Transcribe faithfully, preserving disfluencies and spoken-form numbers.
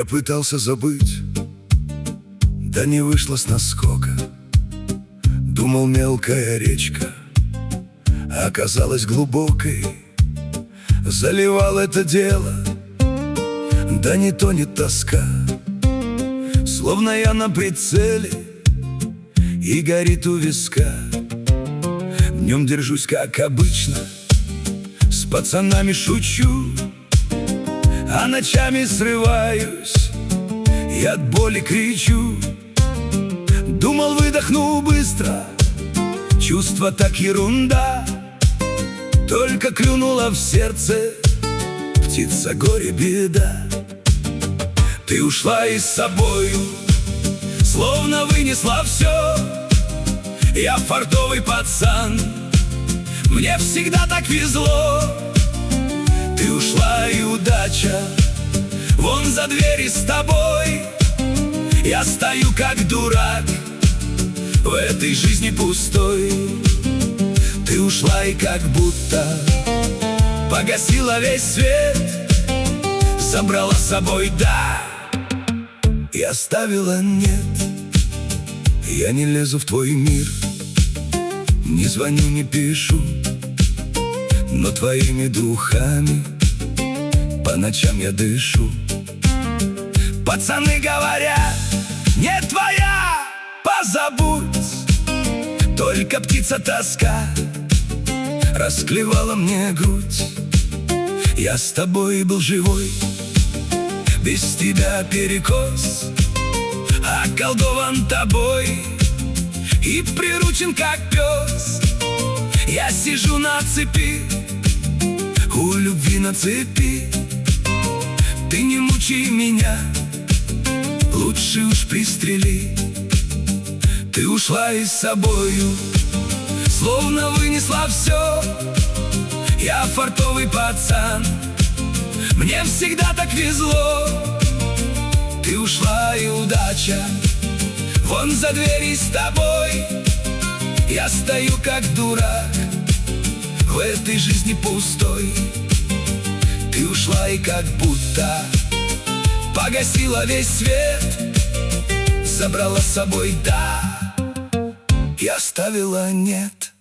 пытался забыть, да не вышло с наскока. Думал, мелкая речка оказалась глубокой. Заливал это дело, да не тонет тоска. Словно я на прицеле и горит у виска. Днем держусь, как обычно, с пацанами шучу, а ночами срываюсь и от боли кричу. Думал, выдохну быстро, чувство так ерунда. Только клюнула в сердце птица, горе, беда. Ты ушла и с собою, словно вынесла все. Я фартовый пацан, мне всегда так везло. Ты ушла и удача вон за двери с тобой. Я стою как дурак в этой жизни пустой. Ты ушла и как будто погасила весь свет, забрала с собой «да» и оставила «нет». Я не лезу в твой мир, не звоню, не пишу, но твоими духами по ночам я дышу. Пацаны говорят, не твоя, позабудь. Только птица тоска расклевала мне грудь. Я с тобой был живой, без тебя перекос, околдован тобой и приручен как пес. Я сижу на цепи, у любви на цепи. Ты не мучай меня, лучше уж пристрели. Ты ушла и с собою, словно вынесла все. Я фартовый пацан, мне всегда так везло. Ты ушла и удача вон за двери с тобой. Я стою как дурак в этой жизни пустой. Ты ушла и как будто погасила весь свет, забрала с собой «да» и оставила «нет».